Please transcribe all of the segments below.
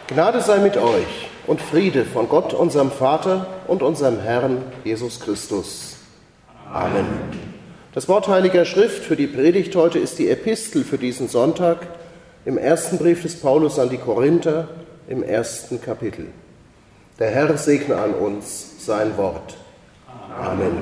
Gnade sei mit euch und Friede von Gott, unserem Vater und unserem Herrn Jesus Christus. Amen. Das Wort Heiliger Schrift für die Predigt heute ist die Epistel für diesen Sonntag im ersten Brief des Paulus an die Korinther im 1. Kapitel. Der Herr segne an uns sein Wort. Amen.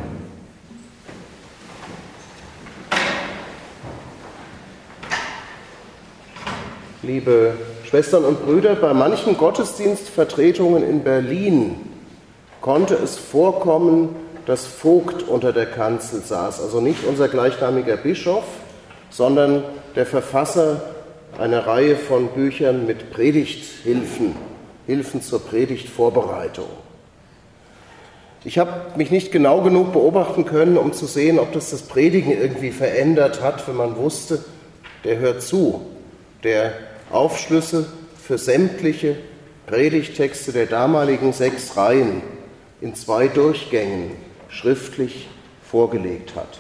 Liebe Schwestern und Brüder, bei manchen Gottesdienstvertretungen in Berlin konnte es vorkommen, dass Vogt unter der Kanzel saß. Also nicht unser gleichnamiger Bischof, sondern der Verfasser einer Reihe von Büchern mit Predigthilfen, Hilfen zur Predigtvorbereitung. Ich habe mich nicht genau genug beobachten können, um zu sehen, ob das Predigen irgendwie verändert hat, wenn man wusste, der hört zu, der Aufschlüsse für sämtliche Predigttexte der damaligen 6 Reihen in 2 Durchgängen schriftlich vorgelegt hat.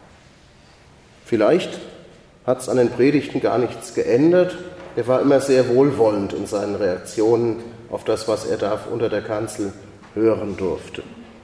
Vielleicht hat es an den Predigten gar nichts geändert. Er war immer sehr wohlwollend in seinen Reaktionen auf das, was er da unter der Kanzel hören durfte.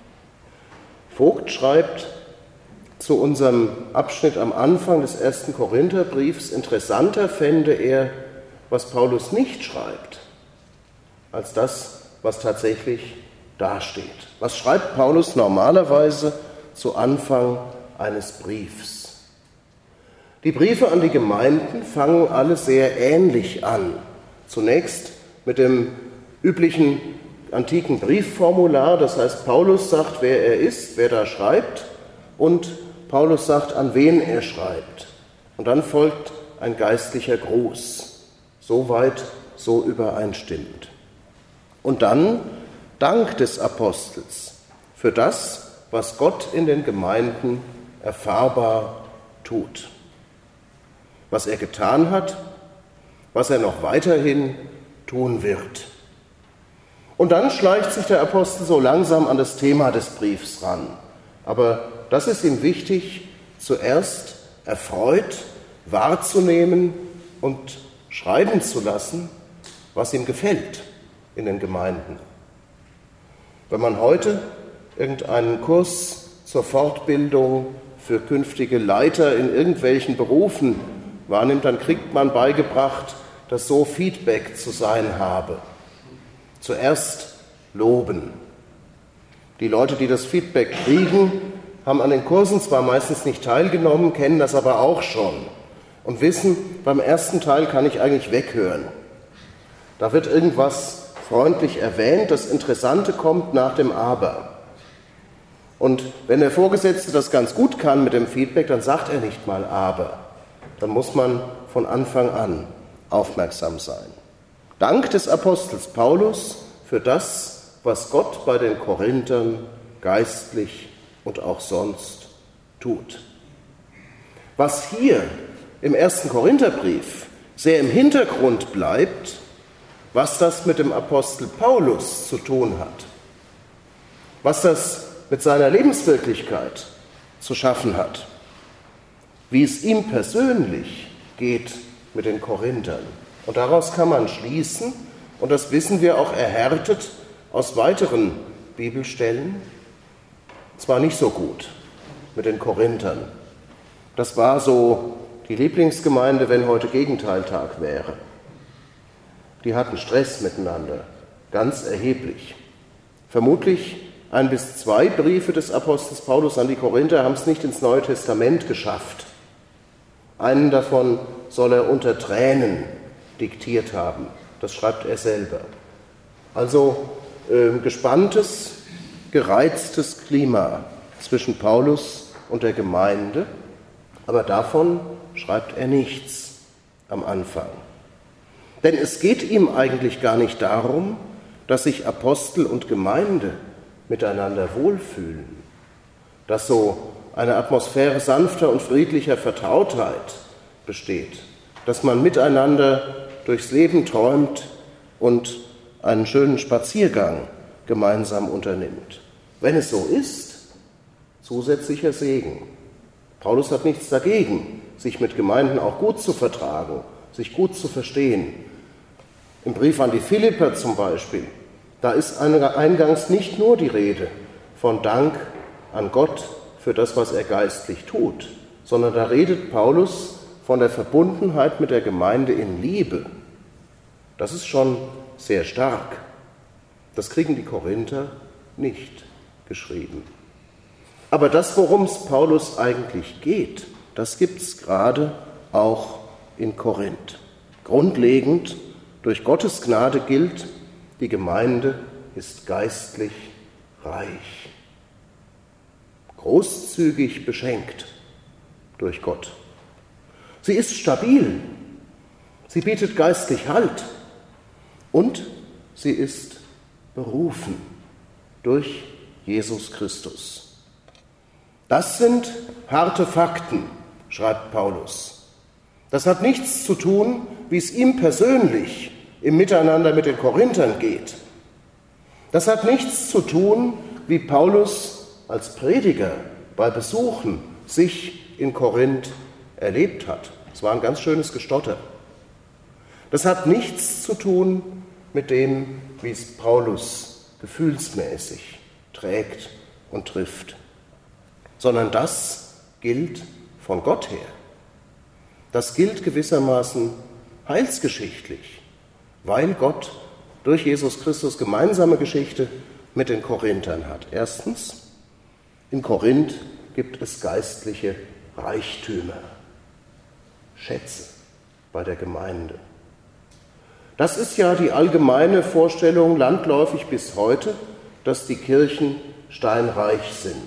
Vogt schreibt zu unserem Abschnitt am Anfang des 1. Korintherbriefs, interessanter fände er, was Paulus nicht schreibt, als das, was tatsächlich dasteht. Was schreibt Paulus normalerweise zu Anfang eines Briefs? Die Briefe an die Gemeinden fangen alle sehr ähnlich an. Zunächst mit dem üblichen antiken Briefformular, das heißt, Paulus sagt, wer er ist, wer da schreibt, und Paulus sagt, an wen er schreibt. Und dann folgt ein geistlicher Gruß. So weit, so übereinstimmend. Und dann Dank des Apostels für das, was Gott in den Gemeinden erfahrbar tut. Was er getan hat, was er noch weiterhin tun wird. Und dann schleicht sich der Apostel so langsam an das Thema des Briefs ran. Aber das ist ihm wichtig, zuerst erfreut wahrzunehmen und schreiben zu lassen, was ihm gefällt in den Gemeinden. Wenn man heute irgendeinen Kurs zur Fortbildung für künftige Leiter in irgendwelchen Berufen wahrnimmt, dann kriegt man beigebracht, dass so Feedback zu sein habe. Zuerst loben. Die Leute, die das Feedback kriegen, haben an den Kursen zwar meistens nicht teilgenommen, kennen das aber auch schon und wissen, beim ersten Teil kann ich eigentlich weghören. Da wird irgendwas freundlich erwähnt, das Interessante kommt nach dem Aber. Und wenn der Vorgesetzte das ganz gut kann mit dem Feedback, dann sagt er nicht mal Aber. Dann muss man von Anfang an aufmerksam sein. Dank des Apostels Paulus für das, was Gott bei den Korinthern geistlich und auch sonst tut. Was hier im 1. Korintherbrief sehr im Hintergrund bleibt, was das mit dem Apostel Paulus zu tun hat, was das mit seiner Lebenswirklichkeit zu schaffen hat, wie es ihm persönlich geht mit den Korinthern. Und daraus kann man schließen, und das wissen wir auch erhärtet aus weiteren Bibelstellen, es war nicht so gut mit den Korinthern. Das war so die Lieblingsgemeinde, wenn heute Gegenteiltag wäre. Die hatten Stress miteinander, ganz erheblich. Vermutlich 1 bis 2 Briefe des Apostels Paulus an die Korinther haben es nicht ins Neue Testament geschafft. Einen davon soll er unter Tränen diktiert haben. Das schreibt er selber. Also gespanntes, gereiztes Klima zwischen Paulus und der Gemeinde, aber davon schreibt er nichts am Anfang. Denn es geht ihm eigentlich gar nicht darum, dass sich Apostel und Gemeinde miteinander wohlfühlen, dass so eine Atmosphäre sanfter und friedlicher Vertrautheit besteht, dass man miteinander durchs Leben träumt und einen schönen Spaziergang gemeinsam unternimmt. Wenn es so ist, zusätzlicher Segen. Paulus hat nichts dagegen, sich mit Gemeinden auch gut zu vertragen, sich gut zu verstehen. Im Brief an die Philipper zum Beispiel, da ist eingangs nicht nur die Rede von Dank an Gott für das, was er geistlich tut, sondern da redet Paulus von der Verbundenheit mit der Gemeinde in Liebe. Das ist schon sehr stark. Das kriegen die Korinther nicht geschrieben. Aber das, worum es Paulus eigentlich geht, das gibt es gerade auch in Korinth. Grundlegend, durch Gottes Gnade gilt, die Gemeinde ist geistlich reich, großzügig beschenkt durch Gott. Sie ist stabil, sie bietet geistlich Halt und sie ist berufen durch Jesus Christus. Das sind harte Fakten, schreibt Paulus. Das hat nichts zu tun, wie es ihm persönlich im Miteinander mit den Korinthern geht. Das hat nichts zu tun, wie Paulus als Prediger bei Besuchen sich in Korinth erlebt hat. Es war ein ganz schönes Gestotter. Das hat nichts zu tun mit dem, wie es Paulus gefühlsmäßig trägt und trifft, sondern das gilt von Gott her. Das gilt gewissermaßen heilsgeschichtlich, weil Gott durch Jesus Christus gemeinsame Geschichte mit den Korinthern hat. Erstens, in Korinth gibt es geistliche Reichtümer, Schätze bei der Gemeinde. Das ist ja die allgemeine Vorstellung landläufig bis heute, dass die Kirchen steinreich sind.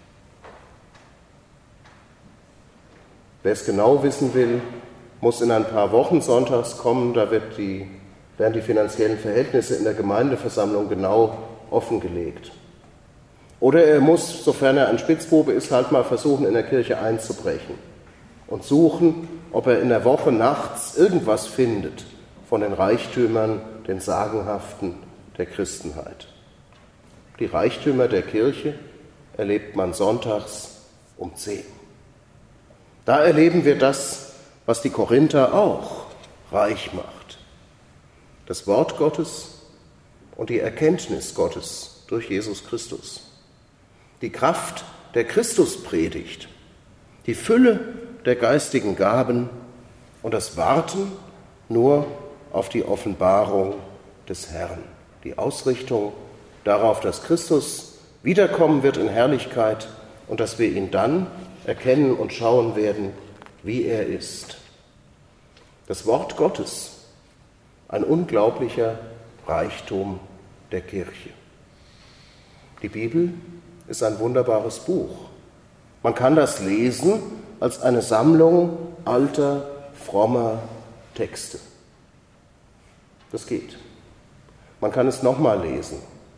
Wer es genau wissen will, muss in ein paar Wochen sonntags kommen, da werden die finanziellen Verhältnisse in der Gemeindeversammlung genau offengelegt. Oder er muss, sofern er ein Spitzbube ist, halt mal versuchen, in der Kirche einzubrechen und suchen, ob er in der Woche nachts irgendwas findet von den Reichtümern, den Sagenhaften der Christenheit. Die Reichtümer der Kirche erlebt man sonntags um 10. Da erleben wir das, was die Korinther auch reich macht. Das Wort Gottes und die Erkenntnis Gottes durch Jesus Christus. Die Kraft der Christuspredigt, die Fülle der geistigen Gaben und das Warten nur auf die Offenbarung des Herrn. Die Ausrichtung darauf, dass Christus wiederkommen wird in Herrlichkeit und dass wir ihn dann erkennen und schauen werden, wie er ist. Das Wort Gottes, ein unglaublicher Reichtum der Kirche. Die Bibel ist ein wunderbares Buch. Man kann das lesen als eine Sammlung alter, frommer Texte. Das geht. Man kann es nochmal lesen.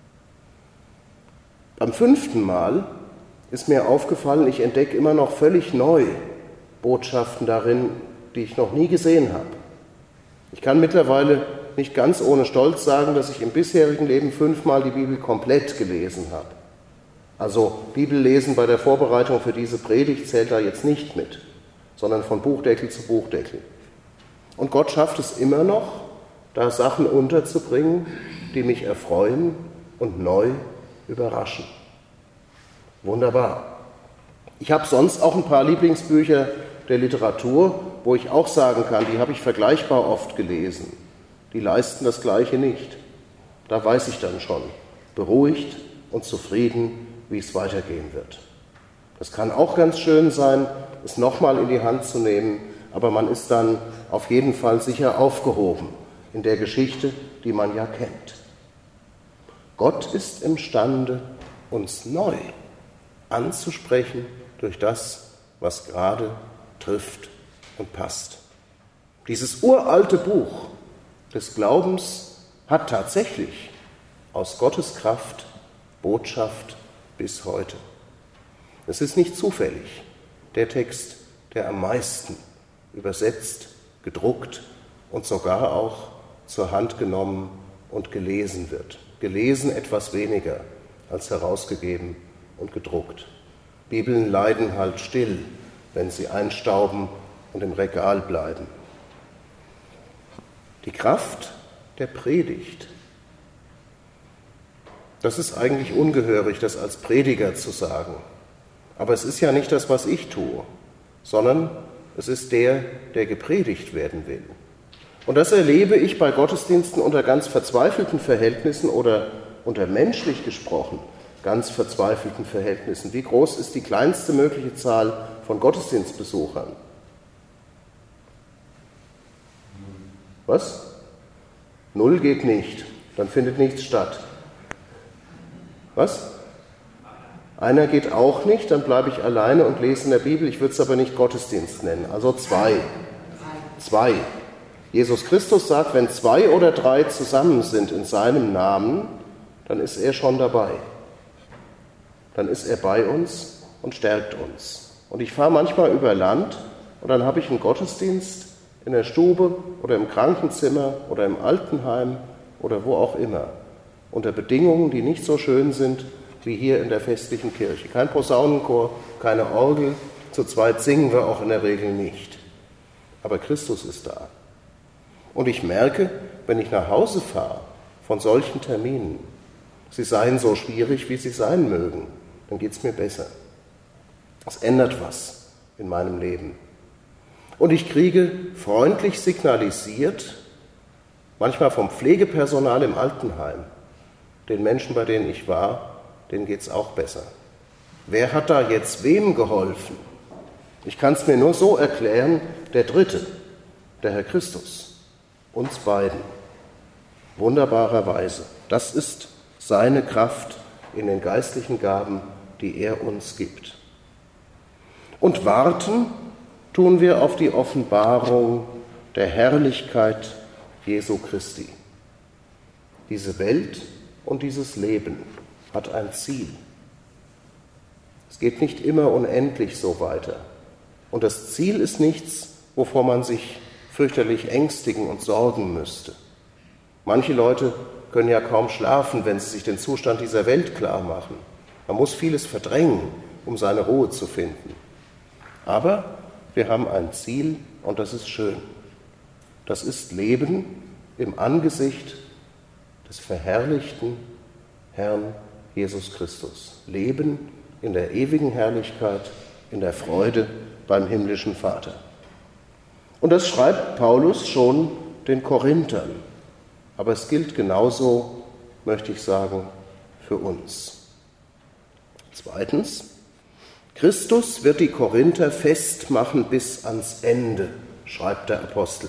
Beim 5. Mal ist mir aufgefallen, ich entdecke immer noch völlig neu Botschaften darin, die ich noch nie gesehen habe. Ich kann mittlerweile nicht ganz ohne Stolz sagen, dass ich im bisherigen Leben 5 Mal die Bibel komplett gelesen habe. Also Bibellesen bei der Vorbereitung für diese Predigt zählt da jetzt nicht mit, sondern von Buchdeckel zu Buchdeckel. Und Gott schafft es immer noch, da Sachen unterzubringen, die mich erfreuen und neu überraschen. Wunderbar. Ich habe sonst auch ein paar Lieblingsbücher der Literatur, wo ich auch sagen kann, die habe ich vergleichbar oft gelesen. Die leisten das Gleiche nicht. Da weiß ich dann schon, beruhigt und zufrieden, wie es weitergehen wird. Das kann auch ganz schön sein, es nochmal in die Hand zu nehmen, aber man ist dann auf jeden Fall sicher aufgehoben in der Geschichte, die man ja kennt. Gott ist imstande, uns neu anzusprechen durch das, was gerade trifft und passt. Dieses uralte Buch des Glaubens hat tatsächlich aus Gottes Kraft Botschaft bis heute. Es ist nicht zufällig der Text, der am meisten übersetzt, gedruckt und sogar auch zur Hand genommen und gelesen wird. Gelesen etwas weniger als herausgegeben und gedruckt. Bibeln leiden halt still, wenn sie einstauben und im Regal bleiben. Die Kraft der Predigt. Das ist eigentlich ungehörig, das als Prediger zu sagen. Aber es ist ja nicht das, was ich tue, sondern es ist der gepredigt werden will. Und das erlebe ich bei Gottesdiensten unter ganz verzweifelten Verhältnissen oder unter menschlich gesprochen ganz verzweifelten Verhältnissen. Wie groß ist die kleinste mögliche Zahl von Gottesdienstbesuchern? Was? 0 geht nicht, dann findet nichts statt. Was? Einer geht auch nicht, dann bleibe ich alleine und lese in der Bibel, ich würde es aber nicht Gottesdienst nennen, also 2. 2. Jesus Christus sagt, wenn 2 oder 3 zusammen sind in seinem Namen, dann ist er schon dabei. Dann ist er bei uns und stärkt uns. Und ich fahre manchmal über Land und dann habe ich einen Gottesdienst in der Stube oder im Krankenzimmer oder im Altenheim oder wo auch immer, unter Bedingungen, die nicht so schön sind wie hier in der festlichen Kirche. Kein Posaunenchor, keine Orgel, zu zweit singen wir auch in der Regel nicht. Aber Christus ist da. Und ich merke, wenn ich nach Hause fahre von solchen Terminen, sie seien so schwierig, wie sie sein mögen, dann geht es mir besser. Es ändert was in meinem Leben. Und ich kriege freundlich signalisiert, manchmal vom Pflegepersonal im Altenheim, den Menschen, bei denen ich war, denen geht es auch besser. Wer hat da jetzt wem geholfen? Ich kann es mir nur so erklären, der Dritte, der Herr Christus, uns beiden. Wunderbarerweise. Das ist seine Kraft in den geistlichen Gaben, die er uns gibt. Und warten tun wir auf die Offenbarung der Herrlichkeit Jesu Christi. Diese Welt und dieses Leben hat ein Ziel. Es geht nicht immer unendlich so weiter. Und das Ziel ist nichts, wovor man sich fürchterlich ängstigen und sorgen müsste. Manche Leute können ja kaum schlafen, wenn sie sich den Zustand dieser Welt klar machen. Man muss vieles verdrängen, um seine Ruhe zu finden. Aber wir haben ein Ziel und das ist schön. Das ist Leben im Angesicht des verherrlichten Herrn Jesus Christus. Leben in der ewigen Herrlichkeit, in der Freude beim himmlischen Vater. Und das schreibt Paulus schon den Korinthern. Aber es gilt genauso, möchte ich sagen, für uns. Zweitens, Christus wird die Korinther festmachen bis ans Ende, schreibt der Apostel.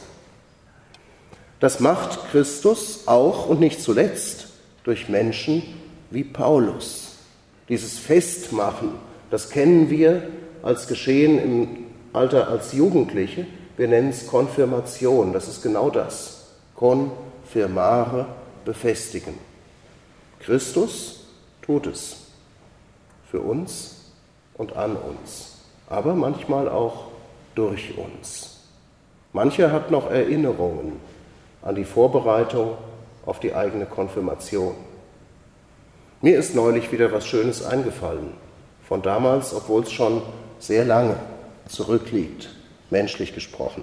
Das macht Christus auch und nicht zuletzt durch Menschen wie Paulus. Dieses Festmachen, das kennen wir als Geschehen im Alter als Jugendliche. Wir nennen es Konfirmation, das ist genau das. Konfirmare, befestigen. Christus tut es für uns und an uns, aber manchmal auch durch uns. Mancher hat noch Erinnerungen an die Vorbereitung auf die eigene Konfirmation. Mir ist neulich wieder was Schönes eingefallen, von damals, obwohl es schon sehr lange zurückliegt, menschlich gesprochen.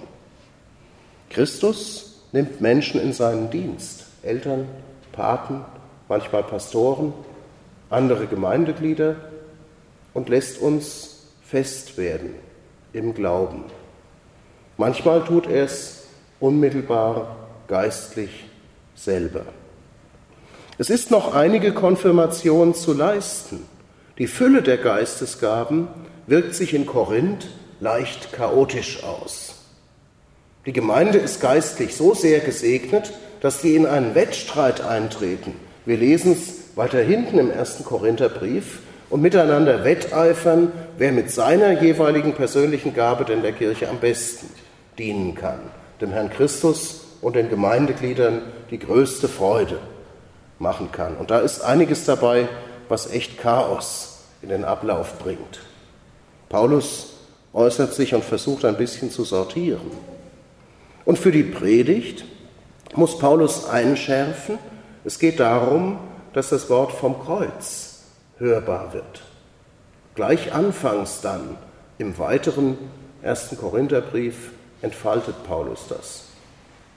Christus nimmt Menschen in seinen Dienst, Eltern, Paten, manchmal Pastoren, andere Gemeindeglieder und lässt uns fest werden im Glauben. Manchmal tut er es unmittelbar geistlich selber. Es ist noch einige Konfirmation zu leisten. Die Fülle der Geistesgaben wirkt sich in Korinth leicht chaotisch aus. Die Gemeinde ist geistlich so sehr gesegnet, dass sie in einen Wettstreit eintreten. Wir lesen es weiter hinten im 1. Korintherbrief und miteinander wetteifern, wer mit seiner jeweiligen persönlichen Gabe denn der Kirche am besten dienen kann, dem Herrn Christus und den Gemeindegliedern die größte Freude machen kann. Und da ist einiges dabei, was echt Chaos in den Ablauf bringt. Paulus äußert sich und versucht ein bisschen zu sortieren. Und für die Predigt muss Paulus einschärfen, es geht darum, dass das Wort vom Kreuz hörbar wird. Gleich anfangs dann, im weiteren 1. Korintherbrief, entfaltet Paulus das.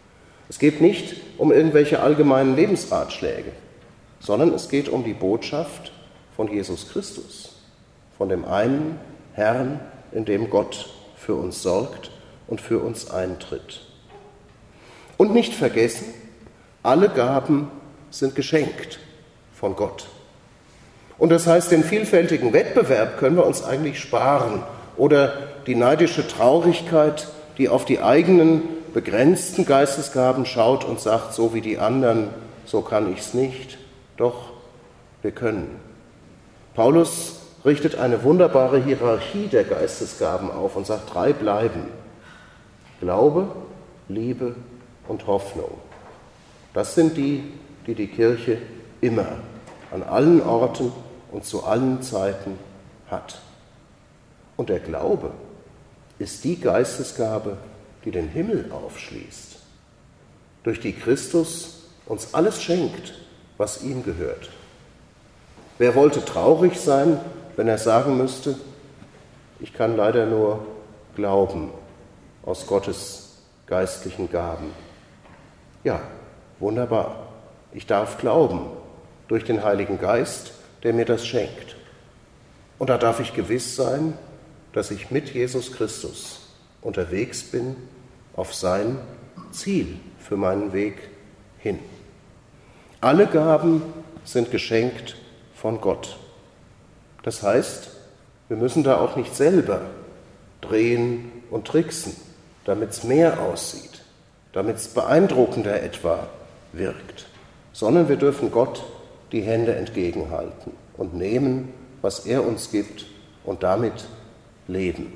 Es geht nicht um irgendwelche allgemeinen Lebensratschläge, sondern es geht um die Botschaft von Jesus Christus, von dem einen Herrn, in dem Gott für uns sorgt und für uns eintritt. Und nicht vergessen, alle Gaben sind geschenkt von Gott. Und das heißt, den vielfältigen Wettbewerb können wir uns eigentlich sparen oder die neidische Traurigkeit, die auf die eigenen begrenzten Geistesgaben schaut und sagt, so wie die anderen, so kann ich's nicht. Doch, wir können. Paulus richtet eine wunderbare Hierarchie der Geistesgaben auf und sagt, 3 bleiben. Glaube, Liebe und Hoffnung. Das sind die die Kirche immer, an allen Orten und zu allen Zeiten hat. Und der Glaube ist die Geistesgabe, die den Himmel aufschließt, durch die Christus uns alles schenkt, was ihm gehört. Wer wollte traurig sein, wenn er sagen müsste, ich kann leider nur glauben aus Gottes geistlichen Gaben? Ja, wunderbar. Ich darf glauben durch den Heiligen Geist, der mir das schenkt. Und da darf ich gewiss sein, dass ich mit Jesus Christus unterwegs bin auf sein Ziel für meinen Weg hin. Alle Gaben sind geschenkt von Gott. Das heißt, wir müssen da auch nicht selber drehen und tricksen, damit es mehr aussieht, damit es beeindruckender etwa wirkt, sondern wir dürfen Gott die Hände entgegenhalten und nehmen, was er uns gibt und damit leben.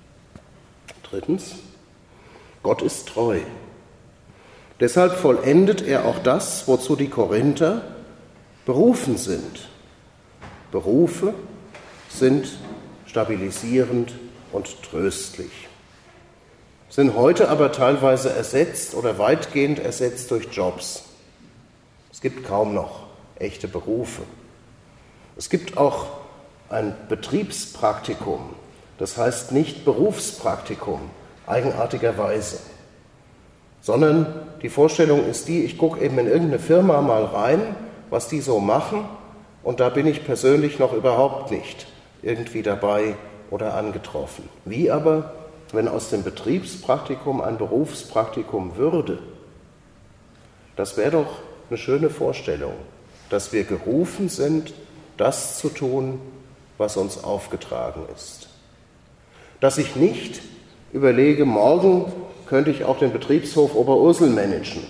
3. Gott ist treu. Deshalb vollendet er auch das, wozu die Korinther berufen sind. Berufe sind stabilisierend und tröstlich, sind heute aber teilweise ersetzt oder weitgehend ersetzt durch Jobs. Es gibt kaum noch echte Berufe. Es gibt auch ein Betriebspraktikum, das heißt nicht Berufspraktikum, eigenartigerweise, sondern die Vorstellung ist die, ich gucke eben in irgendeine Firma mal rein, was die so machen, und da bin ich persönlich noch überhaupt nicht irgendwie dabei oder angetroffen. Wie aber, wenn aus dem Betriebspraktikum ein Berufspraktikum würde? Das wäre doch eine schöne Vorstellung, dass wir gerufen sind, das zu tun, was uns aufgetragen ist. Dass ich nicht überlege, morgen könnte ich auch den Betriebshof Oberursel managen,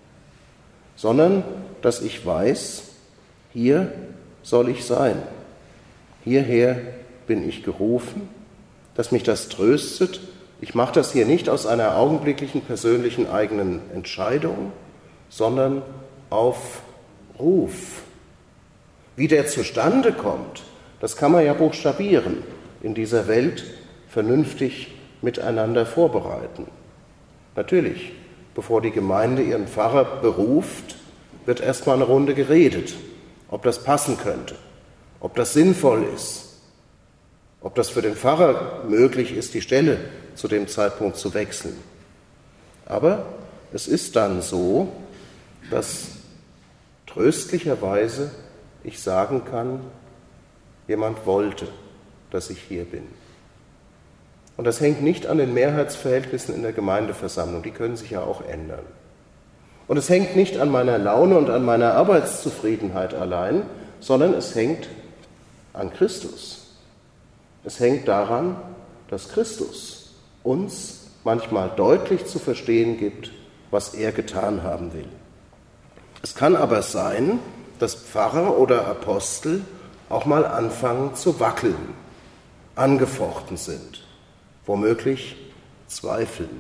sondern dass ich weiß, hier soll ich sein. Hierher bin ich gerufen, dass mich das tröstet. Ich mache das hier nicht aus einer augenblicklichen persönlichen eigenen Entscheidung, sondern auf Ruf. Wie der zustande kommt, das kann man ja buchstabieren, in dieser Welt vernünftig miteinander vorbereiten. Natürlich, bevor die Gemeinde ihren Pfarrer beruft, wird erstmal eine Runde geredet, ob das passen könnte, ob das sinnvoll ist, ob das für den Pfarrer möglich ist, die Stelle zu dem Zeitpunkt zu wechseln. Aber es ist dann so, dass tröstlicherweise ich sagen kann, jemand wollte, dass ich hier bin. Und das hängt nicht an den Mehrheitsverhältnissen in der Gemeindeversammlung, die können sich ja auch ändern. Und es hängt nicht an meiner Laune und an meiner Arbeitszufriedenheit allein, sondern es hängt an Christus. Es hängt daran, dass Christus uns manchmal deutlich zu verstehen gibt, was er getan haben will. Es kann aber sein, dass Pfarrer oder Apostel auch mal anfangen zu wackeln, angefochten sind, womöglich zweifeln.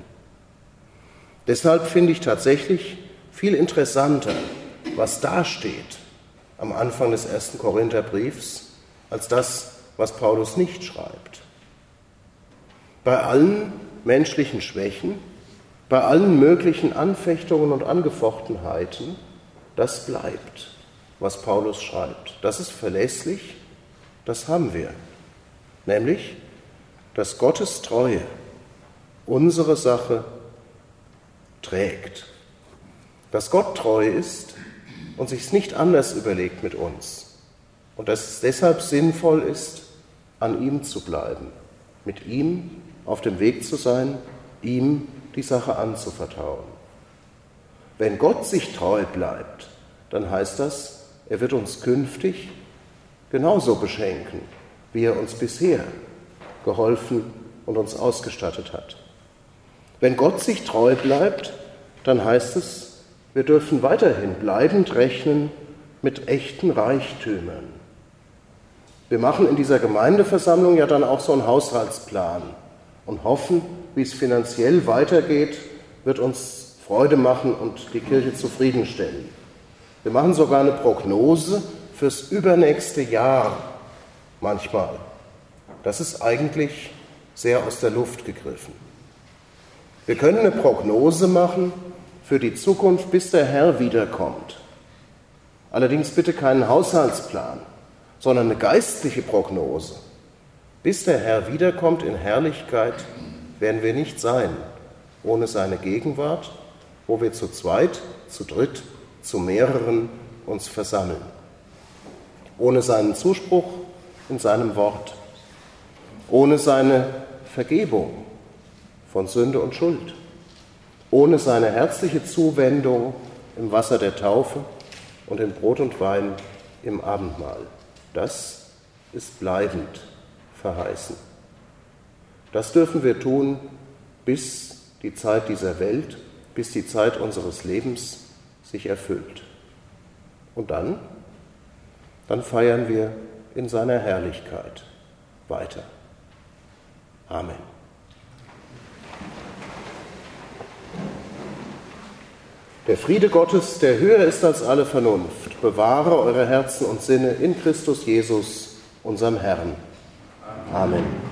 Deshalb finde ich tatsächlich viel interessanter, was da steht am Anfang des 1. Korintherbriefs, als das, was Paulus nicht schreibt. Bei allen menschlichen Schwächen, bei allen möglichen Anfechtungen und Angefochtenheiten, das bleibt, was Paulus schreibt. Das ist verlässlich, das haben wir. Nämlich, dass Gottes Treue unsere Sache trägt. dass Gott treu ist und sich's nicht anders überlegt mit uns und dass es deshalb sinnvoll ist, an ihm zu bleiben, mit ihm auf dem Weg zu sein, ihm die Sache anzuvertrauen. Wenn Gott sich treu bleibt, dann heißt das, er wird uns künftig genauso beschenken, wie er uns bisher geholfen und uns ausgestattet hat. Wenn Gott sich treu bleibt, dann heißt es, wir dürfen weiterhin bleibend rechnen mit echten Reichtümern. Wir machen in dieser Gemeindeversammlung ja dann auch so einen Haushaltsplan und hoffen, wie es finanziell weitergeht, wird uns Freude machen und die Kirche zufriedenstellen. Wir machen sogar eine Prognose fürs übernächste Jahr manchmal. Das ist eigentlich sehr aus der Luft gegriffen. Wir können eine Prognose machen für die Zukunft, bis der Herr wiederkommt. Allerdings bitte keinen Haushaltsplan, sondern eine geistliche Prognose. Bis der Herr wiederkommt in Herrlichkeit, werden wir nicht sein, ohne seine Gegenwart, wo wir zu zweit, zu dritt, zu mehreren uns versammeln. Ohne seinen Zuspruch in seinem Wort. Ohne seine Vergebung von Sünde und Schuld. Ohne seine herzliche Zuwendung im Wasser der Taufe und in Brot und Wein im Abendmahl. Das ist bleibend verheißen. Das dürfen wir tun, bis die Zeit dieser Welt, bis die Zeit unseres Lebens sich erfüllt. Und dann feiern wir in seiner Herrlichkeit weiter. Amen. Der Friede Gottes, der höher ist als alle Vernunft, bewahre eure Herzen und Sinne in Christus Jesus, unserem Herrn. Amen.